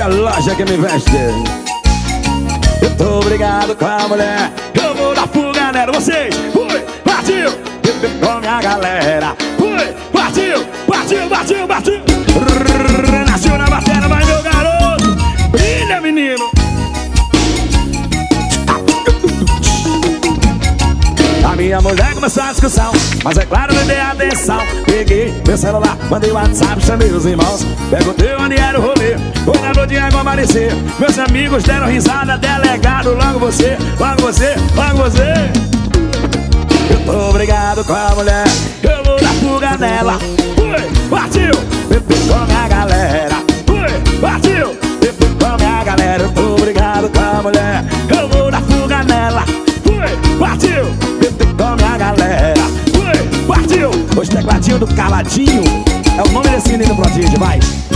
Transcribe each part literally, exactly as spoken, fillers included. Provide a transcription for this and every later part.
a loja que me veste. Eu tô brigado com a mulher, eu vou dar fuga nela. Vocês, fui, partiu, com minha galera. Fui, partiu, partiu, partiu, partiu. Nasceu na bateria, vai meu garoto. Brilha, menino. A minha mulher começou a discussão, mas é claro, não dei atenção. Peguei meu celular, mandei o WhatsApp, chamei os irmãos. Perguntei onde era o rolê, foi na noite com aparecer. Meus amigos deram risada, delegado, logo você, logo você, logo você. Eu tô brigado com a mulher, eu vou dar fuga nela. Fui, partiu, bebê com minha galera. Fui, partiu, bebê com minha galera. Eu tô brigado com a mulher, eu vou dar fuga nela. Fui, partiu, bebê com minha galera. Fui, partiu. Os tecladinhos do Caladinho é o nome desse menino prodígio, vai.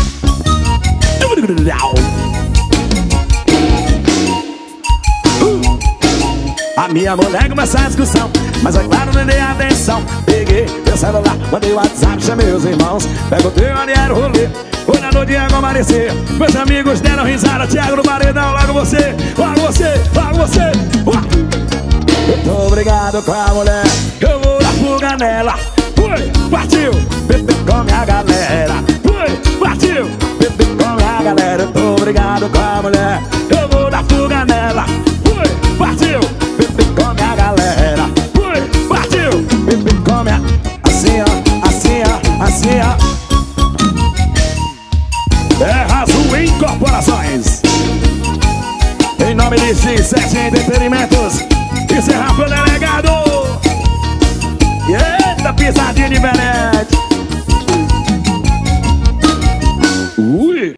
A minha mulher começou a discussão, mas é claro, não dei atenção. Peguei meu celular, mandei o WhatsApp, chamei os irmãos. Perguntei onde era o rolê, foi na noite com aparecer. Meus amigos deram risada, Thiago no paredão. Logo você, logo você, logo você. Eu tô brigado com a mulher, eu vou dar fuga nela. Fui, partiu, bebê com minha galera. Fui, partiu, bebê com minha galera. Eu tô brigado com a mulher, eu vou dar fuga nela. Fui, partiu, bebê com minha galera. Fui, partiu, bebê com minha... Assim ó, assim ó, assim ó. Terra Azul Incorporações, em nome de X sete Entretenimentos, isso é Rafa Delegado. E eita, pisadinha de veneno.